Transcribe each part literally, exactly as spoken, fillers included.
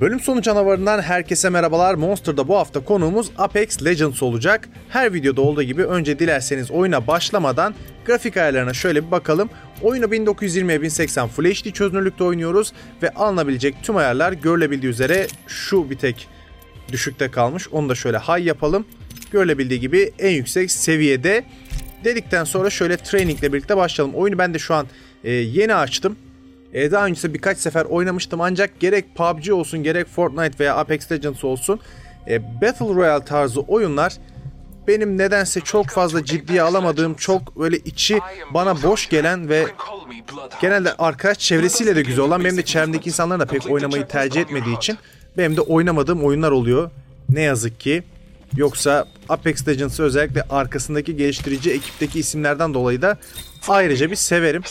Bölüm sonu canavarından herkese merhabalar. Monster'da bu hafta konuğumuz Apex Legends olacak. Her videoda olduğu gibi önce dilerseniz oyuna başlamadan grafik ayarlarına şöyle bir bakalım. Oyunu bin dokuz yüz yirmiye bin seksen Full H D çözünürlükte oynuyoruz ve alınabilecek tüm ayarlar görülebildiği üzere şu bir tek düşükte kalmış. Onu da şöyle high yapalım. Görülebildiği gibi en yüksek seviyede. Dedikten sonra şöyle training ile birlikte başlayalım. Oyunu ben de şu an e, yeni açtım. E, daha öncesinde birkaç sefer oynamıştım ancak gerek P U B G olsun gerek Fortnite veya Apex Legends olsun e, Battle Royale tarzı oyunlar benim nedense çok fazla ciddiye alamadığım, çok böyle içi bana boş gelen ve genelde arkadaş çevresiyle de güzel olan, benim de çevremdeki insanların da pek oynamayı tercih etmediği için benim de oynamadığım oyunlar oluyor. Ne yazık ki. Yoksa Apex Legends'ı özellikle arkasındaki geliştirici ekipteki isimlerden dolayı da ayrıca bir severim.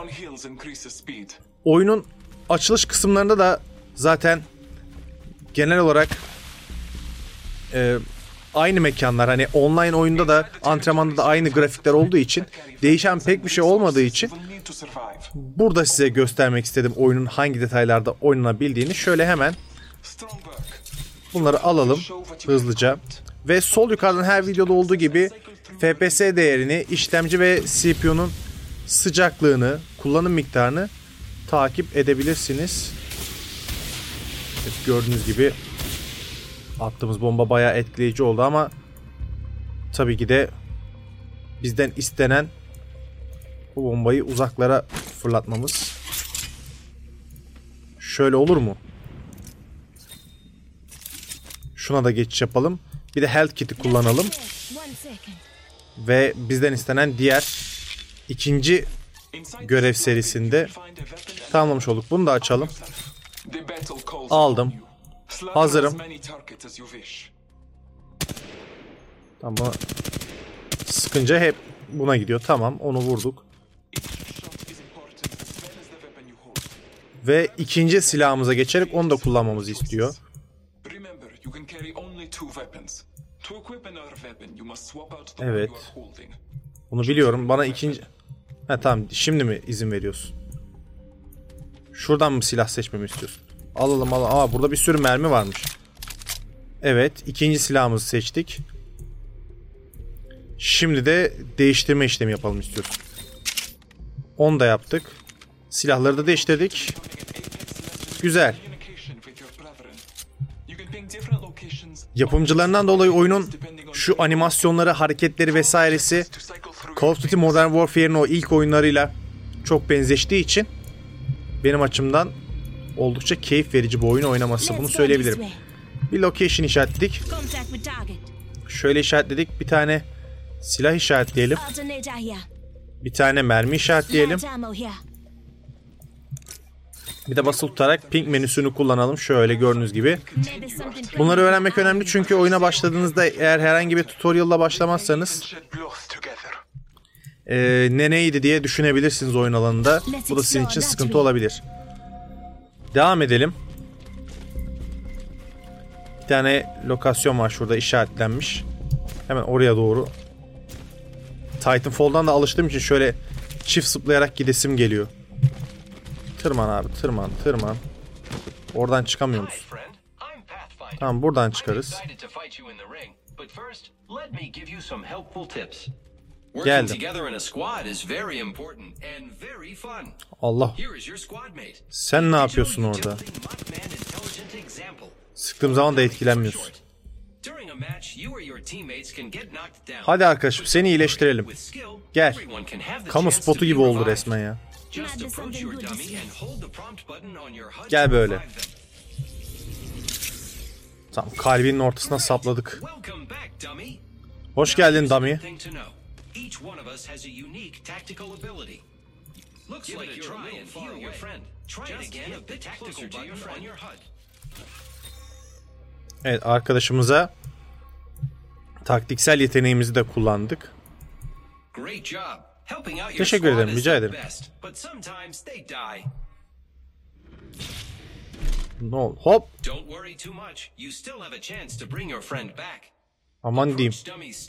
Oyunun açılış kısımlarında da zaten genel olarak e, aynı mekanlar, hani online oyunda da antrenmanda da aynı grafikler olduğu için değişen pek bir şey olmadığı için burada size göstermek istedim oyunun hangi detaylarda oynanabildiğini. Şöyle hemen bunları alalım hızlıca ve sol yukarıdan her videoda olduğu gibi F P S değerini, işlemci ve C P U'nun sıcaklığını, kullanım miktarını takip edebilirsiniz. Evet, gördüğünüz gibi attığımız bomba bayağı etkileyici oldu ama tabii ki de bizden istenen bu bombayı uzaklara fırlatmamız. Şöyle olur mu? Şuna da geçiş yapalım. Bir de health kit'i kullanalım. Ve bizden istenen diğer ikinci görev serisinde tamamlamış olduk. Bunu da açalım. Aldım. Hazırım. Tamam. Sıkınca hep buna gidiyor. Tamam, onu vurduk. Ve ikinci silahımıza geçerek onu da kullanmamızı istiyor. Evet. Bunu biliyorum. Bana ikinci... Ha tamam, şimdi mi izin veriyorsun? Şuradan mı silah seçmemi istiyorsun? Alalım alalım. Aa, burada bir sürü mermi varmış. Evet, ikinci silahımızı seçtik. Şimdi de değiştirme işlemi yapalım istiyorsun. Onu da yaptık. Silahları da değiştirdik. Güzel. Yapımcılarından dolayı oyunun şu animasyonları, hareketleri vesairesi Call of Duty Modern Warfare'in o ilk oyunlarıyla çok benzeştiği için benim açımdan oldukça keyif verici bu oyunu oynaması. Bunu söyleyebilirim. Bir location işaretledik. Şöyle işaretledik. Bir tane silah işaretleyelim. Bir tane mermi işaretleyelim. Bir de basılı tutarak ping menüsünü kullanalım. Şöyle gördüğünüz gibi. Bunları öğrenmek önemli çünkü oyuna başladığınızda eğer herhangi bir tutorial'la başlamazsanız e, ne neydi diye düşünebilirsiniz oyun alanında. Bu da sizin için sıkıntı olabilir. Devam edelim. Bir tane lokasyon var şurada işaretlenmiş. Hemen oraya doğru. Titanfall'dan da alıştığım için şöyle çift zıplayarak gidesim geliyor. Tırman abi, tırman, tırman. Oradan çıkamıyor musun? Tamam, buradan çıkarız. Geldim. Allah. Sen ne yapıyorsun orada? Sıktığım zaman da etkilenmiyorsun. Hadi arkadaşım, seni iyileştirelim. Gel. Kamu spotu gibi oldu resmen ya. Gel böyle. Tamam, kalbinin ortasına sapladık. Hoş geldin dummy. Evet, arkadaşımıza taktiksel yeteneğimizi de kullandık. Teşekkür ederim, rica ederim. Ne oldu? Hop. Aman diyeyim.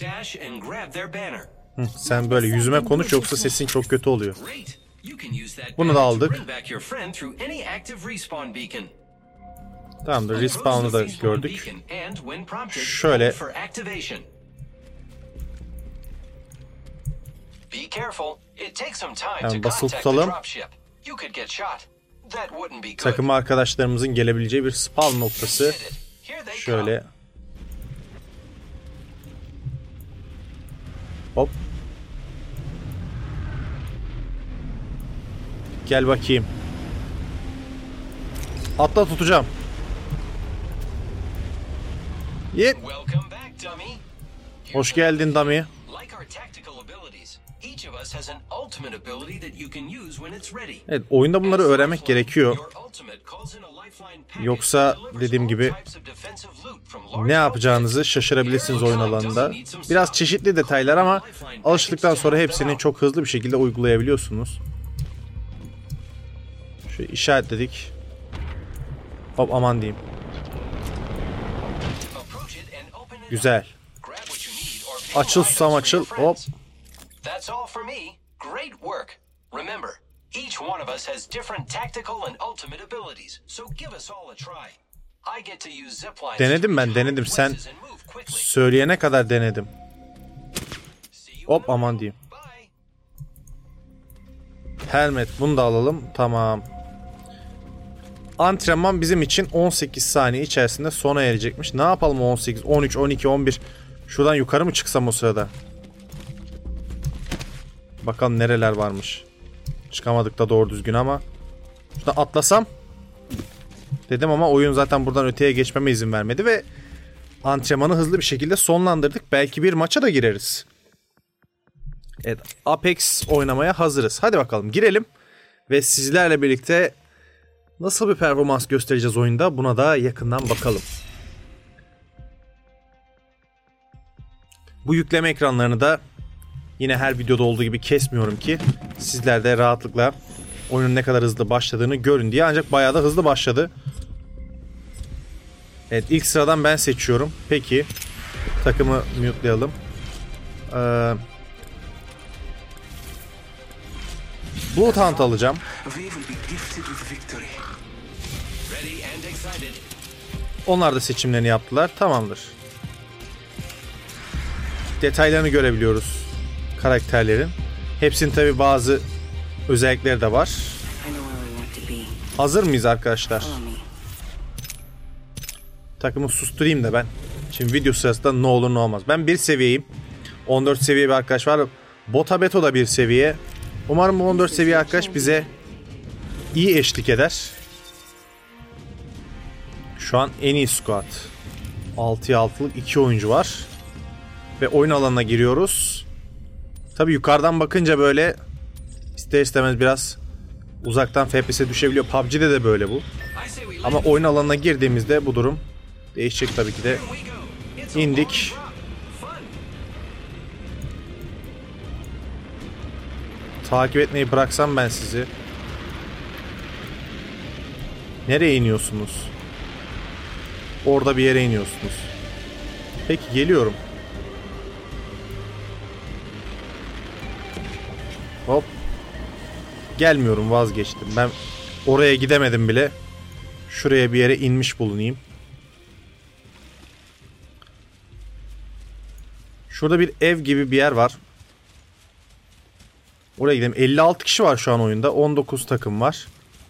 Hı, sen böyle yüzüme konuş yoksa sesin çok kötü oluyor. Bunu da aldık. Tamamdır. Respawn'u da gördük. Şöyle. Yani basılı tutalım. Takım arkadaşlarımızın gelebileceği bir spawn noktası. Şöyle. Hop. Gel bakayım. Atla, tutacağım. Yep. Hoş geldin dummy. Evet, oyunda bunları öğrenmek gerekiyor. Yoksa dediğim gibi ne yapacağınızı şaşırabilirsiniz oyun alanında. Biraz çeşitli detaylar ama alıştıktan sonra hepsini çok hızlı bir şekilde uygulayabiliyorsunuz. Şöyle işaretledik. Hop, aman diyeyim. Güzel. Açıl susam açıl. Hop. Denedim ben, denedim. Sen söyleyene kadar denedim. Hop, aman diyeyim. Helmet, bunu da alalım. Tamam. Antrenman bizim için on sekiz saniye içerisinde sona erecekmiş. Ne yapalım on sekiz, on üç, on iki, on bir? Şuradan yukarı mı çıksam o sırada? Bakalım nereler varmış. Çıkamadık da doğru düzgün ama. Şuradan atlasam dedim ama oyun zaten buradan öteye geçmeme izin vermedi ve antrenmanı hızlı bir şekilde sonlandırdık. Belki bir maça da gireriz. Evet, Apex oynamaya hazırız. Hadi bakalım girelim ve sizlerle birlikte nasıl bir performans göstereceğiz oyunda, buna da yakından bakalım. Bu yükleme ekranlarını da yine her videoda olduğu gibi kesmiyorum ki sizler de rahatlıkla oyunun ne kadar hızlı başladığını görün diye, ancak bayağı da hızlı başladı. Evet, ilk sıradan ben seçiyorum. Peki takımı mute'layalım. Ee, Bloodhound alacağım. Onlar da seçimlerini yaptılar. Tamamdır. Detaylarını görebiliyoruz karakterlerin. Hepsinin tabi bazı özellikleri de var. Hazır mıyız arkadaşlar? Takımı susturayım da ben. Şimdi video sırasında ne olur ne olmaz. Ben bir seviyeyim. on dört seviye bir arkadaş var. Bota Beto da bir seviye. Umarım bu on dört seviye arkadaş bize iyi eşlik eder. Şu an en iyi squad. altıya altılık iki oyuncu var. Ve oyun alanına giriyoruz. Tabi yukarıdan bakınca böyle ister istemez biraz uzaktan F P S'e düşebiliyor. P U B G'de de böyle bu. Ama oyun alanına girdiğimizde bu durum değişecek tabii ki de. İndik. Takip etmeyi bıraksam ben sizi. Nereye iniyorsunuz? Orada bir yere iniyorsunuz. Peki, geliyorum. Hop. Gelmiyorum, vazgeçtim. Ben oraya gidemedim bile. Şuraya bir yere inmiş bulunayım. Şurada bir ev gibi bir yer var. Oraya gidelim. elli altı kişi var şu an oyunda. on dokuz takım var.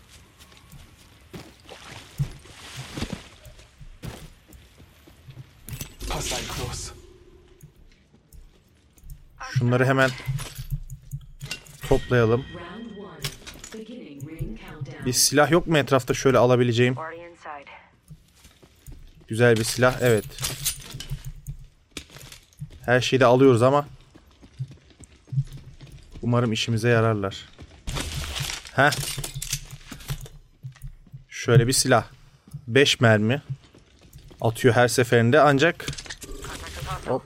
Şunları hemen toplayalım. Bir silah yok mu etrafta şöyle alabileceğim? Güzel bir silah. Evet. Her şeyi de alıyoruz ama umarım işimize yararlar. Heh. Şöyle bir silah. beş mermi atıyor her seferinde, ancak hop.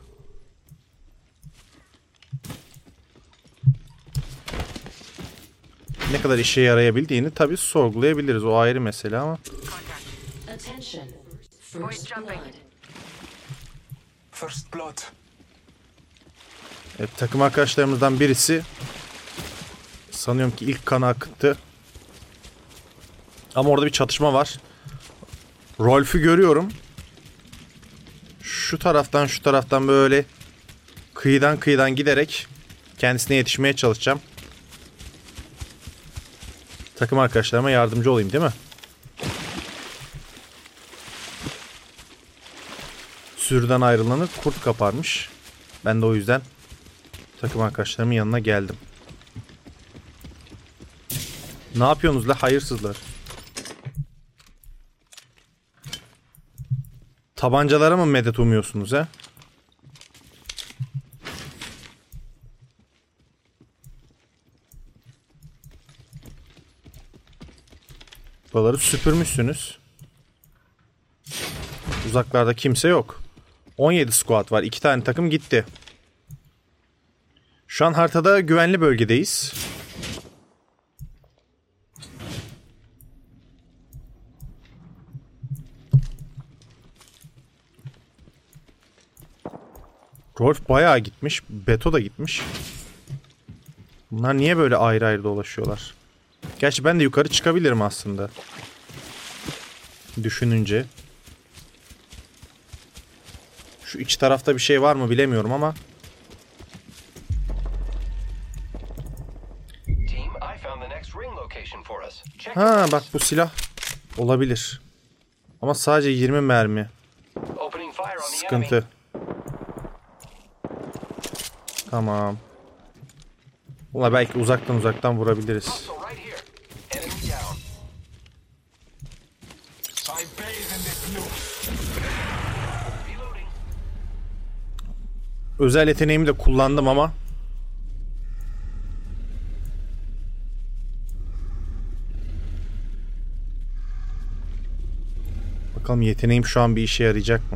Ne kadar işe yarayabildiğini tabii sorgulayabiliriz. O ayrı mesele ama. First blood. Evet, takım arkadaşlarımızdan birisi sanıyorum ki ilk kanı akıttı. Ama orada bir çatışma var. Rolf'ü görüyorum. Şu taraftan şu taraftan böyle kıyıdan kıyıdan giderek kendisine yetişmeye çalışacağım. Takım arkadaşlarıma yardımcı olayım değil mi? Sürüden ayrılanı kurt kaparmış. Ben de o yüzden takım arkadaşlarımın yanına geldim. Ne yapıyorsunuz la hayırsızlar? Tabancalara mı medet umuyorsunuz he? Buraları süpürmüşsünüz. Uzaklarda kimse yok. on yedi squad var. iki tane takım gitti. Şu an haritada güvenli bölgedeyiz. Rolf bayağı gitmiş. Beto da gitmiş. Bunlar niye böyle ayrı ayrı dolaşıyorlar? Gerçi ben de yukarı çıkabilirim aslında. Düşününce. Şu iç tarafta bir şey var mı bilemiyorum ama. Ha bak bu silah olabilir. Ama sadece yirmi mermi. Sıkıntı. Tamam. Ulan belki uzaktan uzaktan vurabiliriz. Özel yeteneğimi de kullandım ama bakalım yeteneğim şu an bir işe yarayacak mı?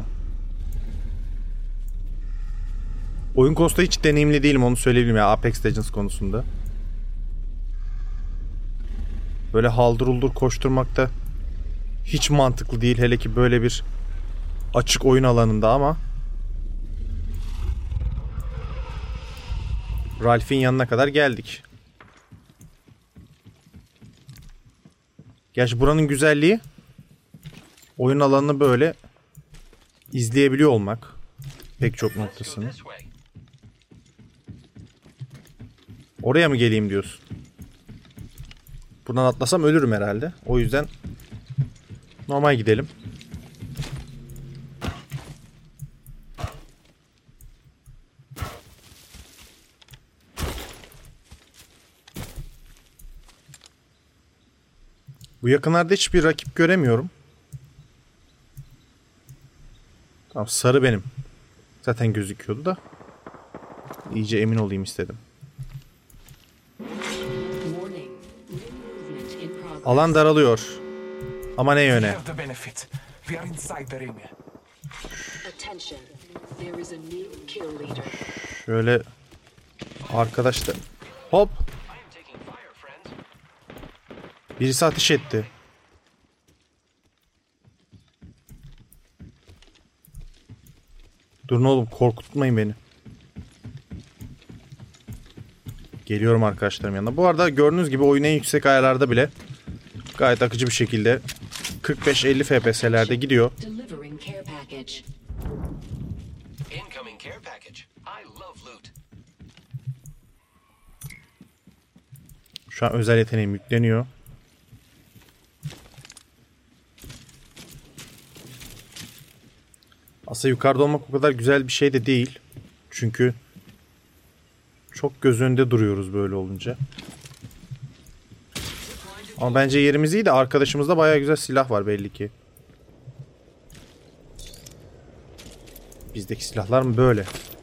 Oyun konusunda hiç deneyimli değilim, onu söyleyebilirim ya, Apex Legends konusunda. Böyle haldır uldur koşturmakta hiç mantıklı değil, hele ki böyle bir açık oyun alanında ama Ralph'in yanına kadar geldik. Gerçi buranın güzelliği oyun alanını böyle izleyebiliyor olmak. Pek çok noktasını. Oraya mı geleyim diyorsun? Buradan atlasam ölürüm herhalde. O yüzden normal gidelim. Bu yakınlarda hiçbir rakip göremiyorum. Tamam, sarı benim. Zaten gözüküyordu da. İyice emin olayım istedim. Alan daralıyor. Ama ne yöne? Şöyle arkadaşlar. Hop. Birisi ateş etti. Durun oğlum, korkutmayın beni. Geliyorum arkadaşlarım yanına. Bu arada gördüğünüz gibi oyun en yüksek ayarlarda bile gayet akıcı bir şekilde kırk beş elli F P S'lerde gidiyor. Şu an özel yeteneğim yükleniyor. Aslında yukarıda olmak o kadar güzel bir şey de değil. Çünkü çok göz önünde duruyoruz böyle olunca. Ama bence yerimiz iyi de arkadaşımızda bayağı güzel silah var belli ki. Bizdeki silahlar mı böyle?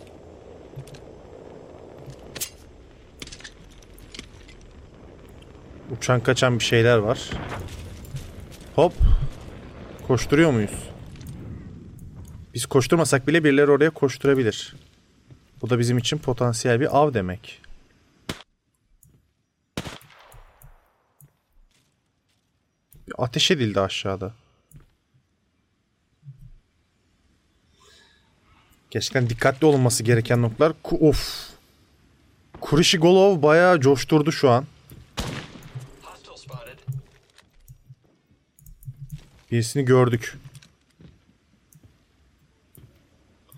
Uçan kaçan bir şeyler var. Hop. Koşturuyor muyuz? Biz koşturmasak bile birileri oraya koşturabilir. Bu da bizim için potansiyel bir av demek. Bir ateş edildi aşağıda. Gerçekten dikkatli olunması gereken noktalar. Of. Kurishigolov bayağı coşturdu şu an. Birisini gördük.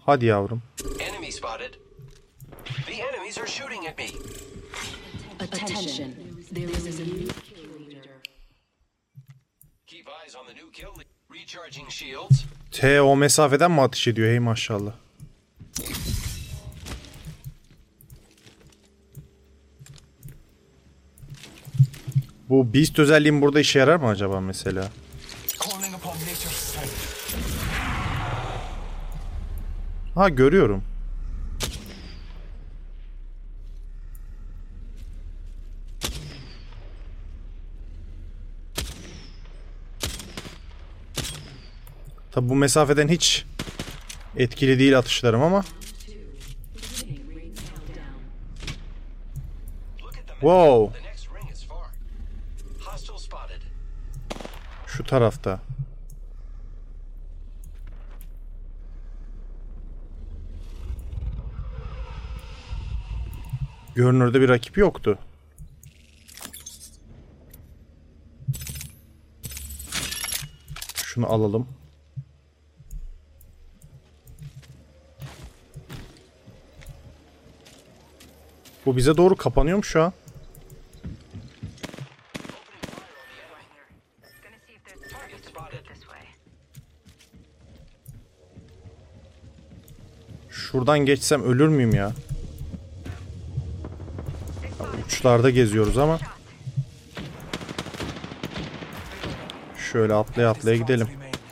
Hadi yavrum. Enemy spotted. The enemies are shooting at me. Attention. There is a new kill leader. Keep eyes on the new kill leader. Recharging shields. T o mesafeden mi ateş ediyor? Hey maşallah. Bu Beast özelliğim burada işe yarar mı acaba mesela? Ha, görüyorum. Tabi bu mesafeden hiç etkili değil atışlarım ama. Wow. Şu tarafta. Görünürde bir rakip yoktu. Şunu alalım. Bu bize doğru kapanıyor mu şu an? Şuradan geçsem ölür müyüm ya? Uçlarda geziyoruz ama. Şöyle atlaya atlaya gidelim.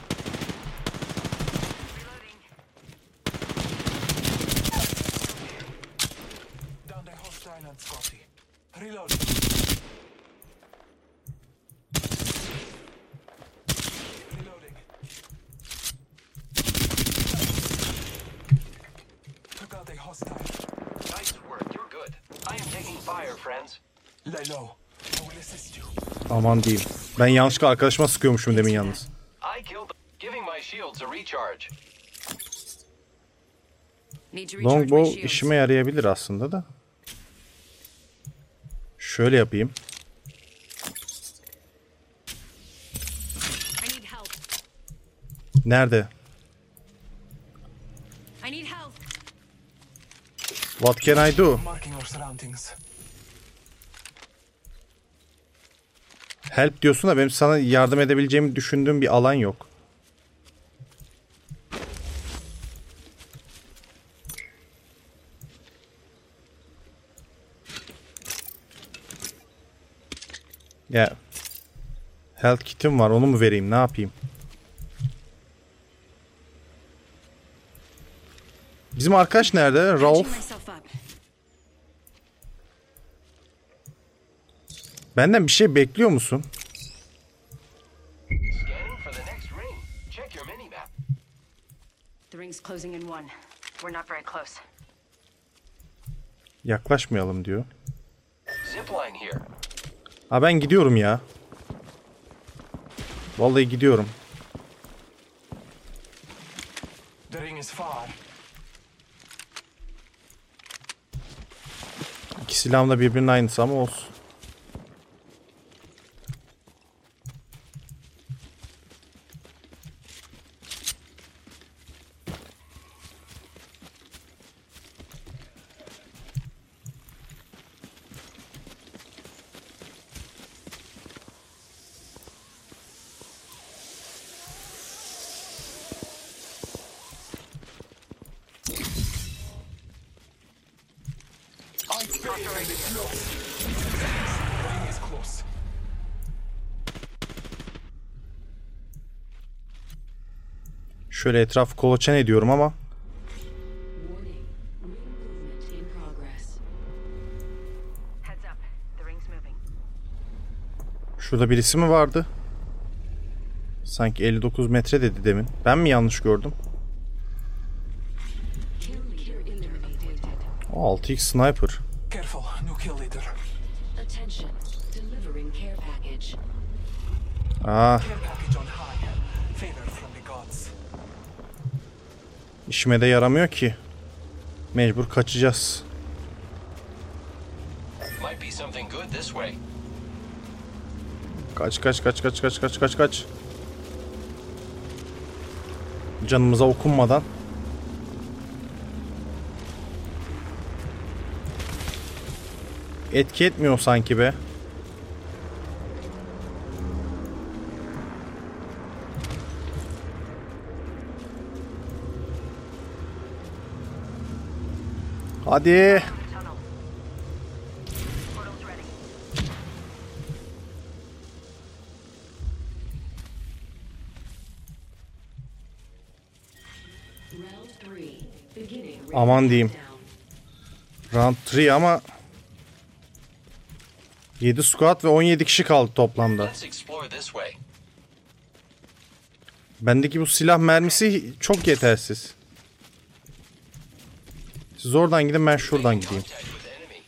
Aman diyeyim. Ben yanlışlıkla arkadaşıma sıkıyormuşum demin yalnız. Longbow işime yarayabilir aslında da. Şöyle yapayım. Nerede? What can I do? Help diyorsun da benim sana yardım edebileceğimi düşündüğüm bir alan yok. Ya health kit'im var, onu mu vereyim, ne yapayım? Bizim arkadaş nerede? Rauf. Benden bir şey bekliyor musun? Yaklaşmayalım diyor. Ha, ben gidiyorum ya. Vallahi gidiyorum. İki silahım da birbirinin aynısı ama olsun. Şöyle etrafı kolaçan ediyorum ama. Şurada birisi mi vardı? Sanki elli dokuz metre dedi demin. Ben mi yanlış gördüm? altı x sniper. Aa. İşime de yaramıyor ki. Mecbur kaçacağız. Kaç kaç kaç kaç kaç kaç kaç kaç. Canımıza okunmadan. etki etmiyor sanki be. Hadi. Round three. Beginning. Aman diyeyim. Round üç ama yedi squad ve on yedi kişi kaldı toplamda. Let's explore this way. Bendeki bu silah mermisi çok yetersiz. Siz oradan gidin, ben şuradan gideyim. Contact with enemy.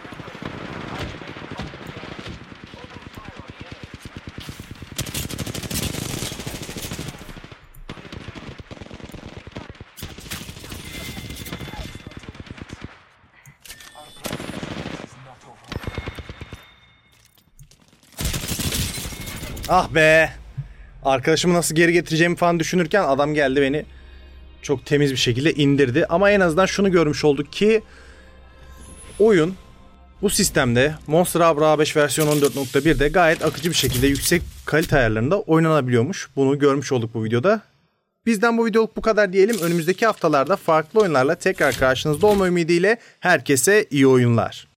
Ah be. Arkadaşımı nasıl geri getireceğimi falan düşünürken adam geldi, beni çok temiz bir şekilde indirdi. Ama en azından şunu görmüş olduk ki oyun bu sistemde Monster Hunter A beş versiyon on dört nokta bir'de gayet akıcı bir şekilde yüksek kalite ayarlarında oynanabiliyormuş. Bunu görmüş olduk bu videoda. Bizden bu videoluk bu kadar diyelim. Önümüzdeki haftalarda farklı oyunlarla tekrar karşınızda olma ümidiyle herkese iyi oyunlar.